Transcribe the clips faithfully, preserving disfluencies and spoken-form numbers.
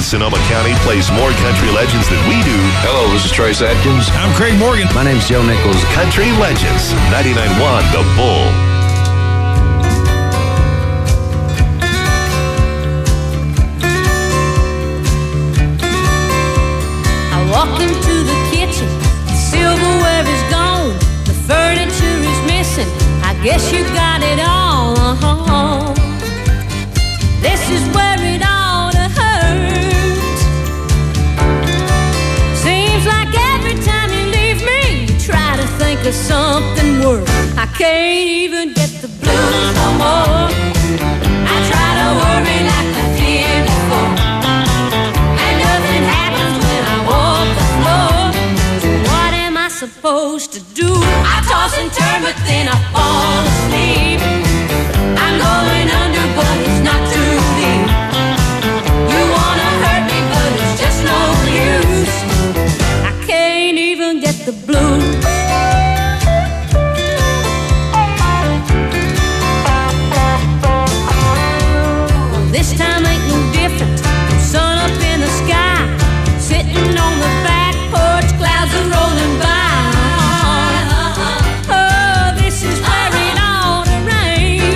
Sonoma County plays more country legends than we do. Hello, this is Trace Atkins. I'm Craig Morgan. My name's Joe Nichols. Country Legends, ninety-nine point one The Bull. I walk into the kitchen, the silverware is gone, the furniture is missing, I guess you got it all. This is where it ought to hurt. Seems like every time you leave me, you try to think of something worse. I can't even get the blues no more. I try to worry like I did before, and nothing happens when I walk the floor. So what am I supposed to do? I toss and turn, but then I fall asleep. I'm going under, but it's not too deep. You wanna hurt me, but it's just no use. I can't even get the blues. This time ain't no different. Sun up in the sky, sitting on the back porch, clouds are rolling by. Oh, this is where it ought to rain.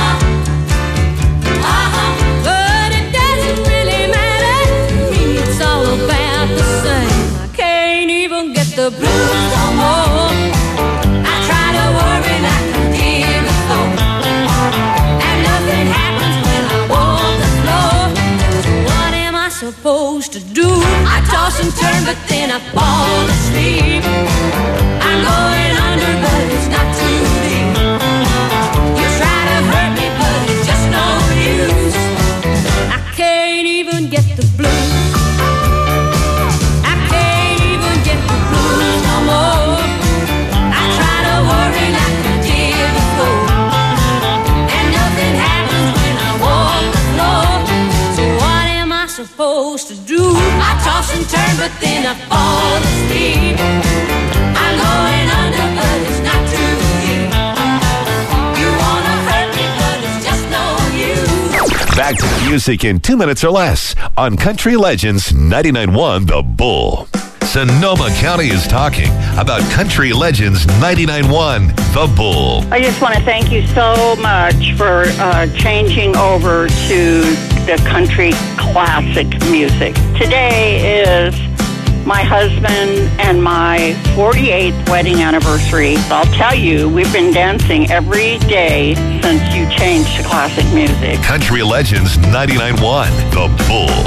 But it doesn't really matter to me, it's all about the same. I can't even get the blues no more. I try to worry like I did before, and nothing happens when I walk the floor. So what am I supposed to do? I toss and turn, but then I fall asleep. I'm going under, but it's not too deep. You try to hurt me, but it's just no use. I can't even get the blues. I can't even get the blues no more. I try to worry like I did before, and nothing happens when I walk the floor. So what am I supposed to do? I toss and turn, but then I fall asleep. I'm going under, but it's not too deep. You wanna hurt me, but it's just no use. Back to the music in two minutes or less on Country Legends, ninety-nine point one The Bull. Sonoma County is talking about Country Legends, ninety-nine point one The Bull. I just want to thank you so much for uh, changing over to the country classic music. Today is my husband and my forty-eighth wedding anniversary. I'll tell you, we've been dancing every day since you changed to classic music. Country Legends, ninety-nine point one The Bull.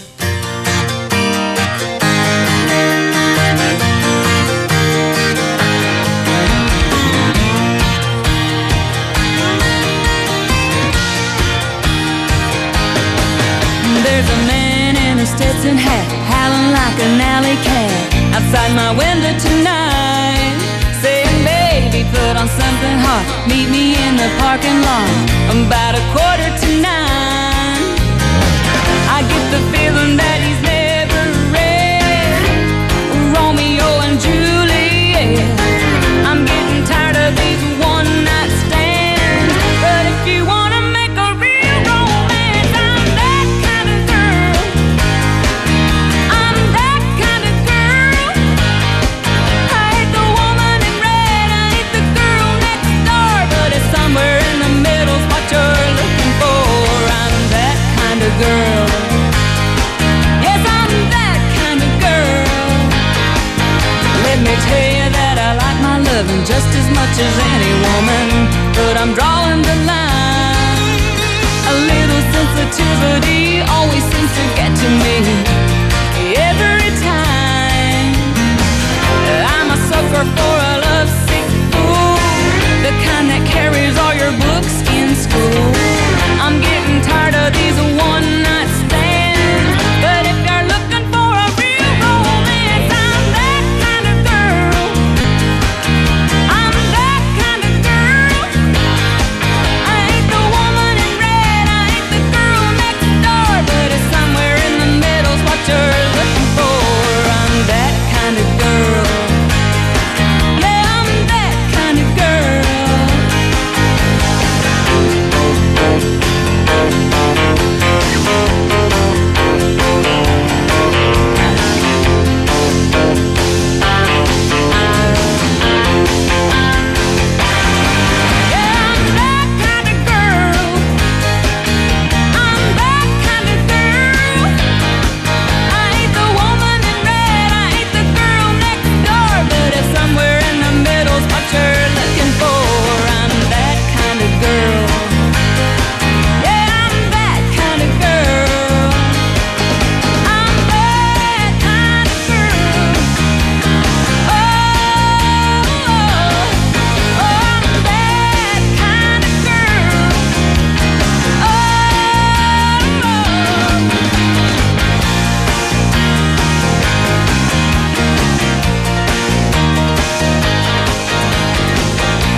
There's a man in a Stetson hat, howling like an alley cat, outside my window tonight, saying, baby, put on something hot, meet me in the parking lot, about a quarter to nine. I get the feeling that he's never read Romeo and Juliet. I'm getting tired of these one-night stands, but if you wanna make a real romance, I'm that kind of girl. I'm that kind of girl. I ain't the woman in red, I ain't the girl next door, but it's somewhere in the middle's what you're looking for. I'm that kind of girl. Yes, I'm that kind of girl. Let me tell you that I like my loving just as much as any woman, but I'm drawing the line. A little sensitivity always seems to get to me every time. I'm a sucker for a lovesick fool, the kind that carries all your books in school. I'm getting tired of these one-night stands, but if you're looking for a real romance, I'm that kind of girl. I'm that kind of girl. I ain't the woman in red, I ain't the girl next door, but it's somewhere in the middle's what you're looking for.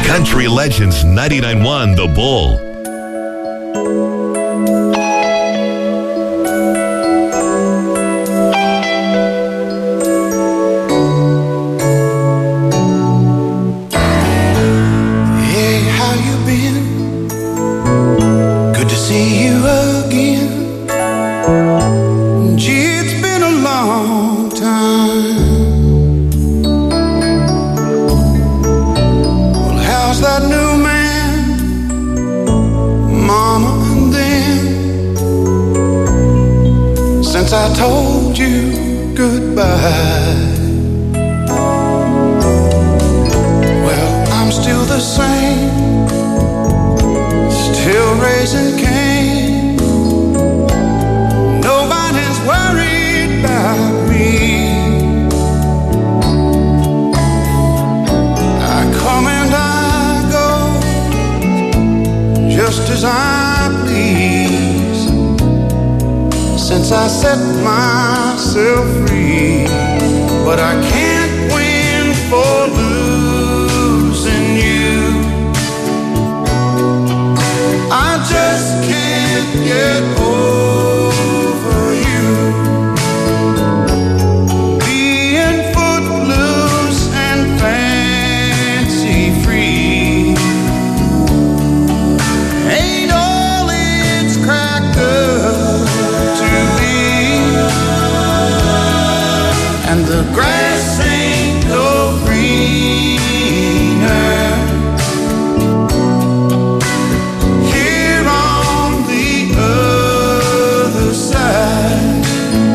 Country Legends ninety-nine point one The Bull. I told you goodbye. Well, I'm still the same, still raising Cain. Nobody's worried about me. I come and I go just as I please. Since I set myself free, but I can't win for losing you. I just can't get over you. Being footloose and fancy free ain't all it's cracked up. And the grass ain't no greener here on the other side.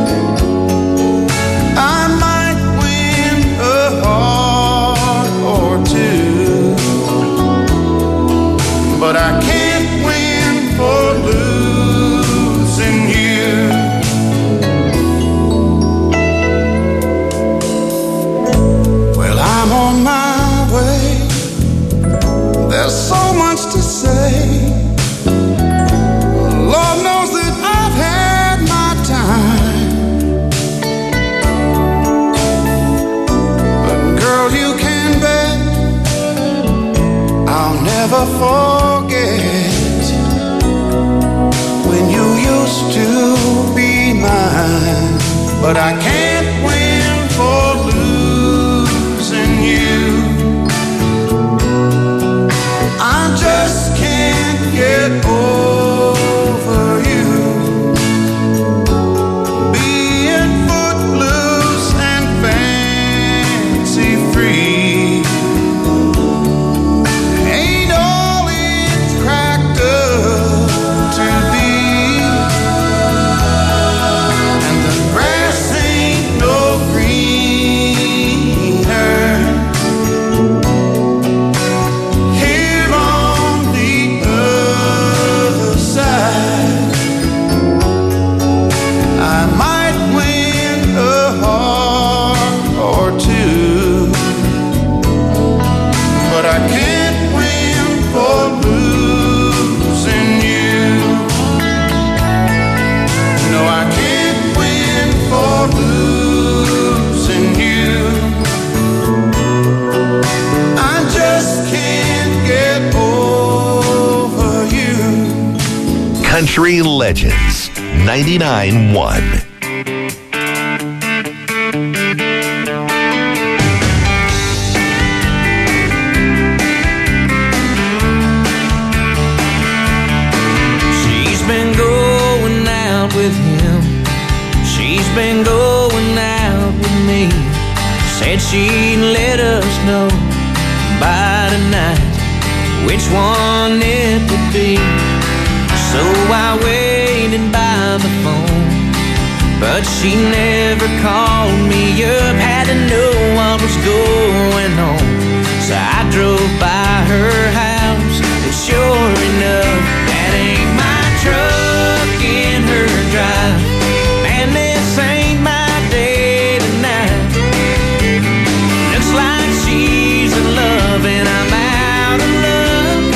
I might win a heart or two, but I can't win for losing you. I'm on my way. There's so much to say. Lord knows that I've had my time. But girl, you can bet I'll never forget when you used to be mine. But I can't win for losing you. I just can't get over you. Being footloose and fancy free ain't all it's cracked up to be. And the grass ain't no greener here on the other side. I might win a heart or two, but I can't win for losing you. No, I can't win for losing you. I just can't get over you. Country Legends ninety-nine point one. She's been going out with him. She's been going out with me. Said she'd let us know by tonight which one it would be. So I waited by the phone, but she never called me up. Had to know what was going on, so I drove by her house, and sure enough, that ain't my truck in her drive. Man, this ain't my day tonight. Looks like she's in love and I'm out of love.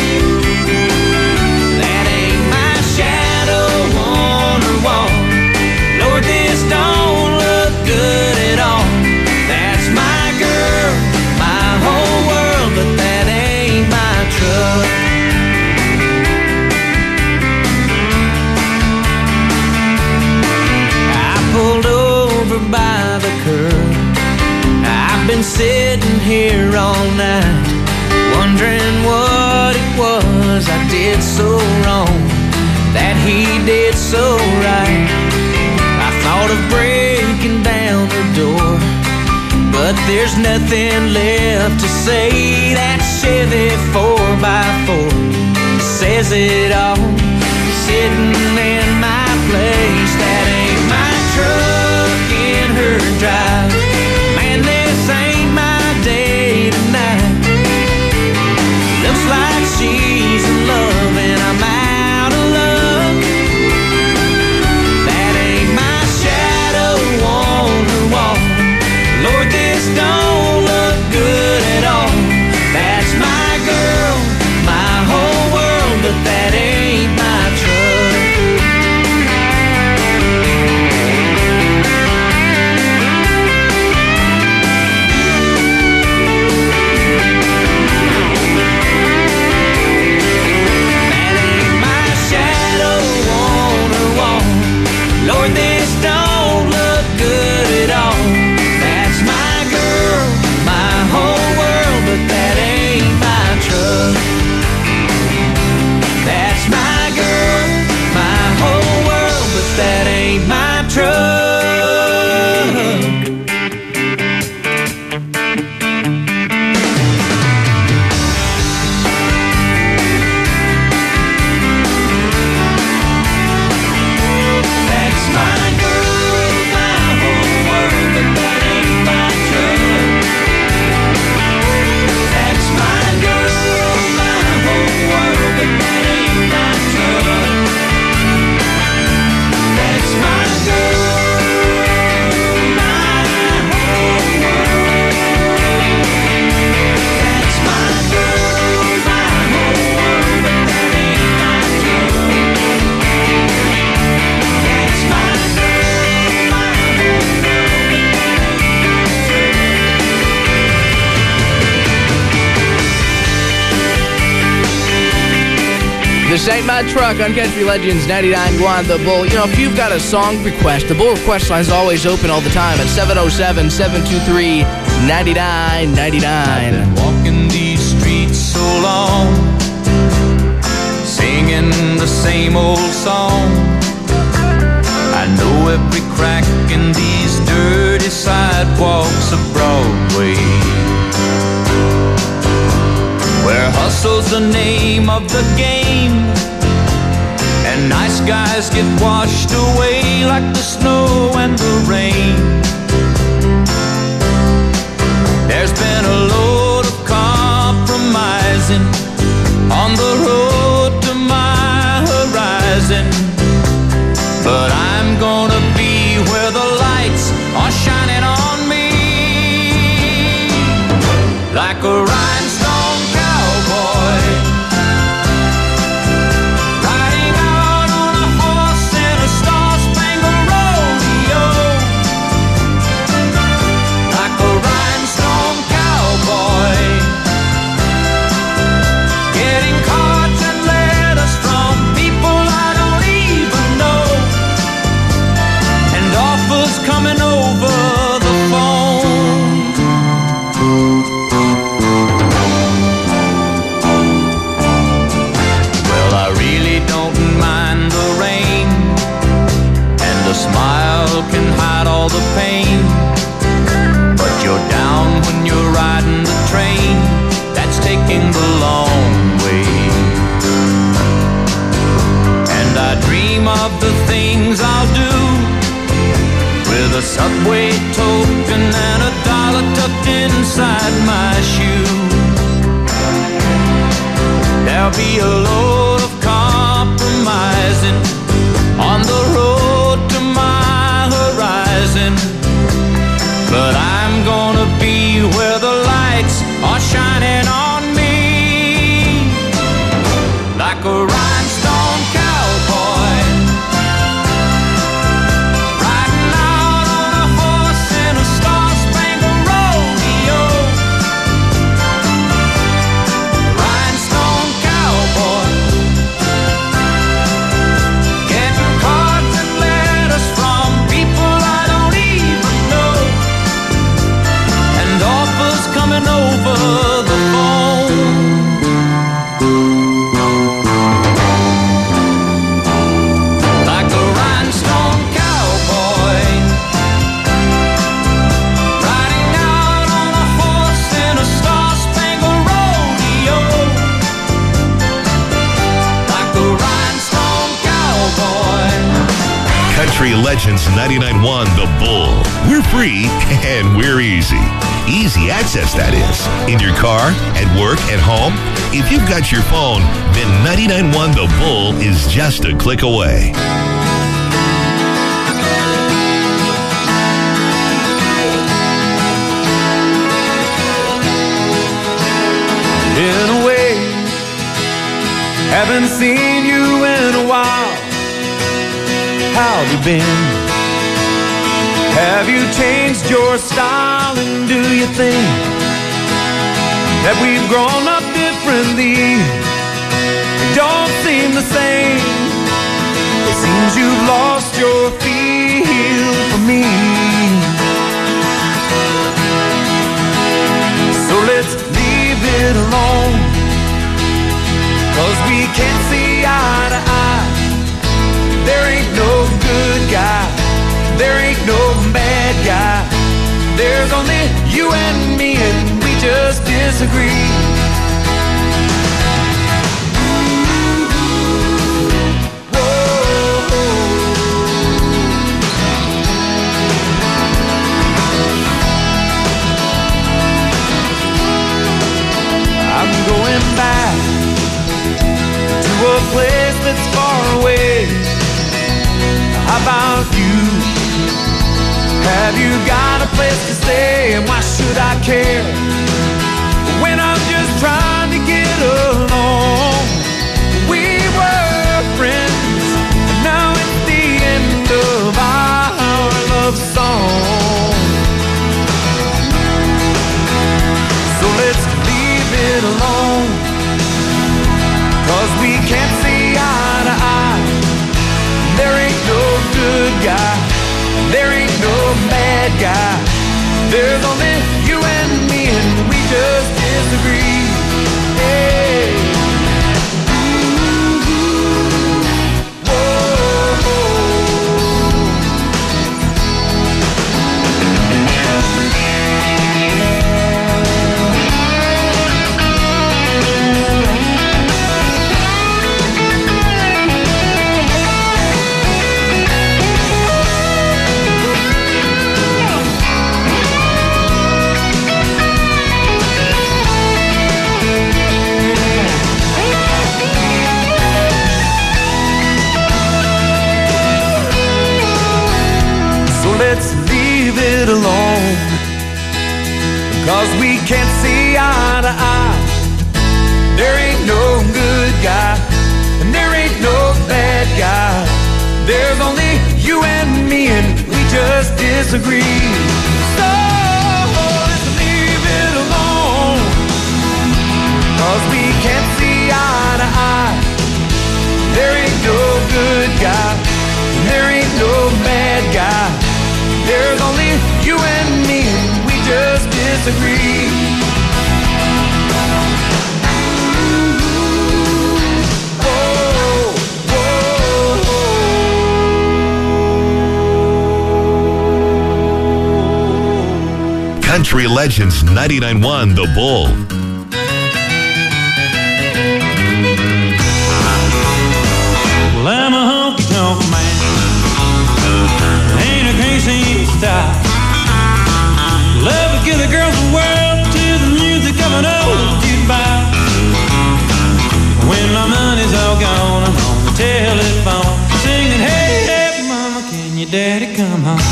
That ain't my shadow on her wall. Lord, this don't look good at all. been sitting here all night, wondering what it was I did so wrong, that he did so right. I thought of breaking down the door, but there's nothing left to say. That Chevy four by four says it all, sitting in my place. That ain't my truck in her drive. Man, this ain't my day tonight. Looks like she's in love and I'm out of luck. That ain't my shadow on her wall. Lord, this don't look good at all. That's my girl, my whole world, but that ain't my truck. That ain't my shadow on her wall. Lord, this don't look good at all. That's my girl, my whole world, but that ain't my truck. That's my girl, my whole world, but that ain't my truck. That's my girl, my whole world, but that ain't my truck. That's my girl, my whole world, but that ain't my truck. That's my girl, my whole world. That's my girl, my whole world, but that ain't my truck. That's my girl, my whole world, but that ain't my truck. This ain't my truck on Country Legends ninety-nine point one The Bull. You know, if you've got a song request, the Bull request line is always open all the time at seven oh seven, seven two three, nine nine nine nine. Walking these streets so long, singing the same old song. I know every crack in these dirty sidewalks of Broadway, where hustle's the name of the game, and nice guys get washed away like the snow and the rain. There's been a load of compromising on the road to my horizon, but I'm gonna be where the lights are shining on me, like a rhinestone cowboy, riding out on a horse in a star-spangled rodeo, like a rhinestone cowboy, getting cards and letters from people I don't even know, and offers coming over the phone. Well, I really don't mind the rain, and a smile can hide all the pain, but you're down when you're riding the train that's taking the long way. And I dream of the things I'll do with a Subway token and a dollar tucked inside my shoe. There'll be a load of compromising on the road to my horizon, but I'm gonna be where the lights are shining on me, like a rhinestone cowboy, riding out on a horse in a star-spangled rodeo, rhinestone cowboy, Legends ninety-nine point one The Bull. We're free and we're easy. Easy access, that is. In your car, at work, at home. If you've got your phone, then ninety-nine point one The Bull is just a click away. Been away, haven't seen you in a while. How've you been? Have you changed your style? And do you think that we've grown up differently? We don't seem the same. It seems you've lost your feel for me. So let's leave it alone, 'cause we can't see eye to eye. There ain't no good guy, there ain't no bad guy. There's only you and me, and we just disagree. I'm going back to a place that's far away. How about you? Have you got a place to stay? And why should I care when I'm just trying to get along? We were friends, and now it's the end of our love song. So let's leave it alone, 'cause we can't see eye to eye. There ain't no good guy, there ain't no bad guy. There's only you and me, and we just disagree. Hey. Let's leave it alone, 'cause we can't see eye to eye. There ain't no good guy, and there ain't no bad guy. There's only you and me, and we just disagree. So let's leave it alone, 'cause we can't see eye to eye. There ain't no good guy, and there ain't no bad guy. There's only you and me, and we just disagree. Whoa, whoa. Country Legends ninety-nine point one The Bull. Well, I'm a honky-tonk man, ain't a crazy style. Love to give the girls the world to the music of an old jukebox. When my money's all gone, I'm on the telephone singing, hey, hey, mama, can your daddy come home?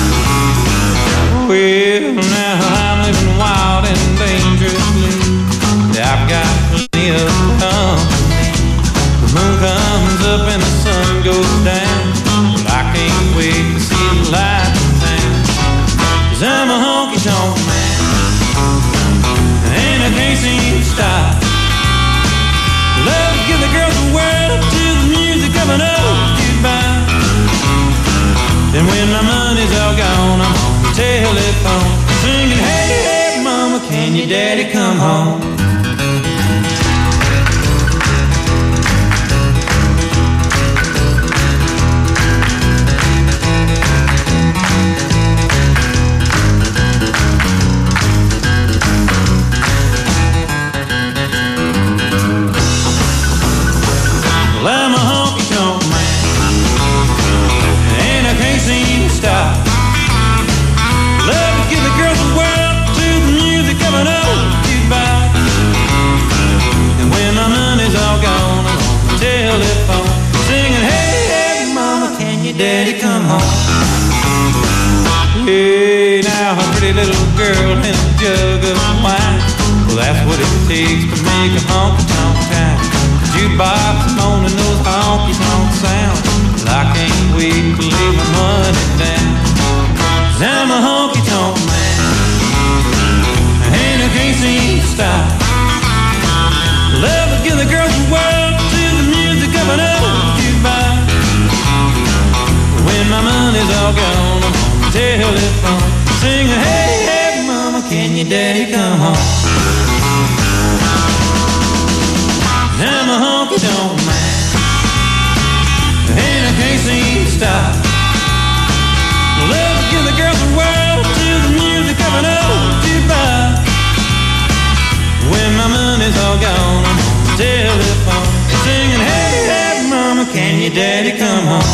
Well, now I'm living wild and dangerously. I've got plenty of company. The moon comes up and the sun goes down. Well, I can't wait to see the light in town. 'Cause I'm a honky-tonk man, and I can't seem to stop. Love to give the girls the world to the music of an old jukebox. And when my money's all gone, I'm on the telephone singing, hey, hey, mama, can your daddy come home? Well, I'm a honky-tonk man, and I can't seem takes to make a honky-tonk town. Jukebox only knows honky-tonk sound. Well, I can't wait to lay my money down. 'Cause I'm a honky-tonk man, and I can't seem to stop. Love to give the girls the world to the music of an old jukebox. When my money's all gone, I'm on the telephone singing, hey, hey, mama, can your daddy come home? I'm a honky-tonk man, and I can't seem to stop. Love to give the girls the world to the music of an old jukebox. When my money's all gone, I'm on the telephone singing, hey, hey, mama, can your daddy come home?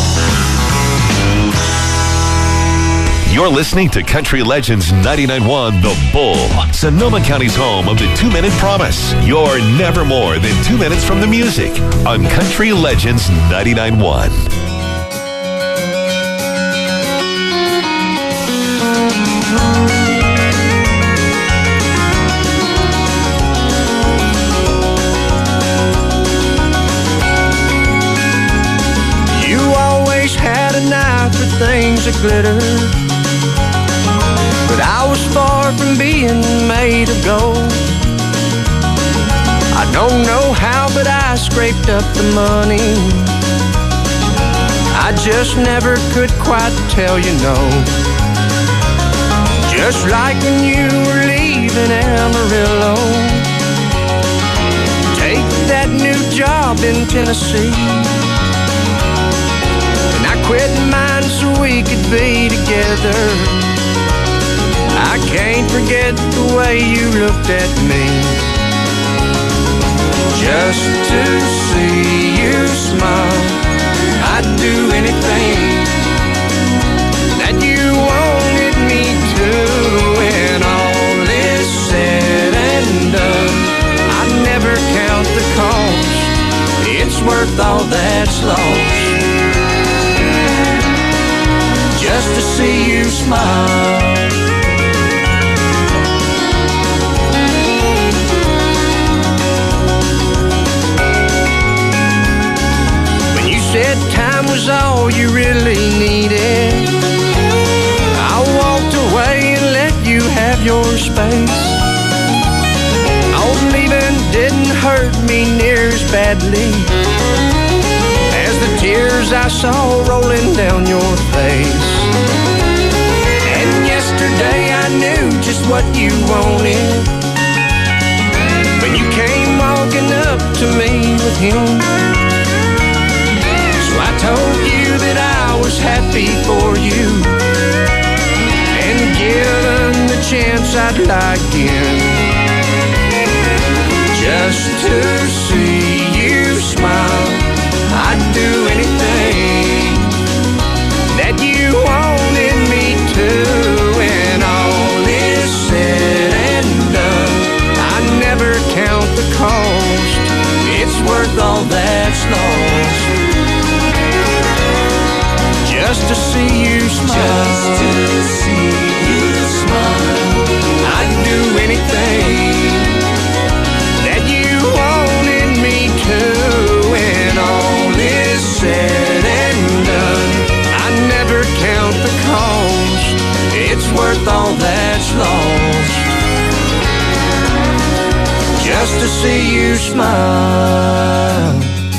You're listening to Country Legends ninety-nine point one The Bull, Sonoma County's home of the two-minute promise. You're never more than two minutes from the music on Country Legends ninety-nine point one. You always had an eye for things that glitter, but I was far from being made of gold. I don't know how, but I scraped up the money. I just never could quite tell you no. Just like when you were leaving Amarillo, take that new job in Tennessee, and I quit mine so we could be together. I can't forget the way you looked at me. Just to see you smile, I'd do anything that you wanted me to. When all is said and done, I'd never count the cost. It's worth all that's lost, just to see you smile. Said time was all you really needed, I walked away and let you have your space. Oh, leaving didn't hurt me near as badly as the tears I saw rolling down your face. And yesterday I knew just what you wanted when you came walking up to me with him. I told you that I was happy for you, and given the chance I'd lie again, just to see you smile. I'd do anything that you wanted me to. When all is said and done, I never count the cost. It's worth all that's lost, just to see you smile. Just to see you smile. I'd do anything that you wanted me to. When all is said and done, I never count the cost. It's worth all that's lost, just to see you smile.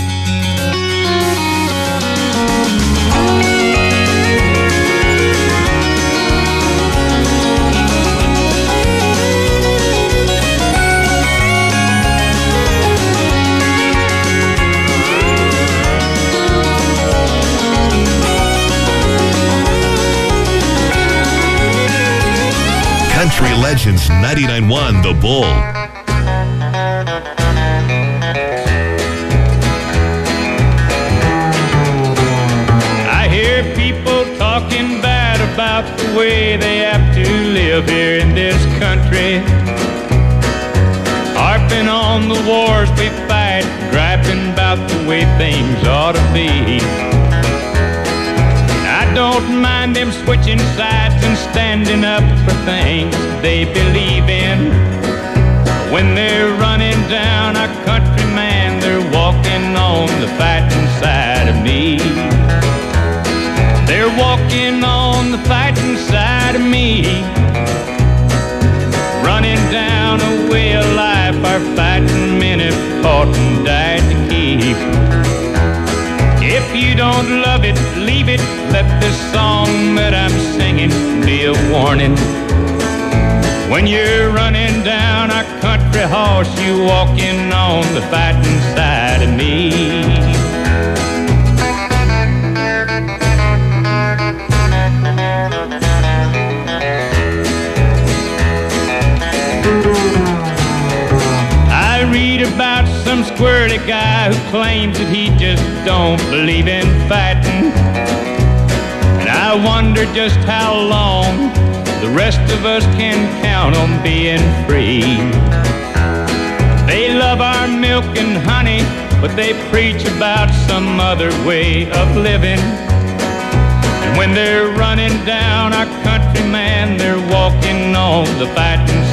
Country Legends ninety-nine point one The Bull. I hear people talking bad about the way they have to live here in this country, harping on the wars we fight, griping about the way things ought to be. I don't mind them switching sides and standing up for things they believe in. When they're running fought and died to keep. If you don't love it, leave it. Let this song that I'm singing be a warning. When you're running down our country horse, you walking on the fighting side of me. I read about some squirrely guy who claims that he just don't believe in fighting. And I wonder just how long the rest of us can count on being free. They love our milk and honey, but they preach about some other way of living. And when they're running down our country, man, they're walking on the fighting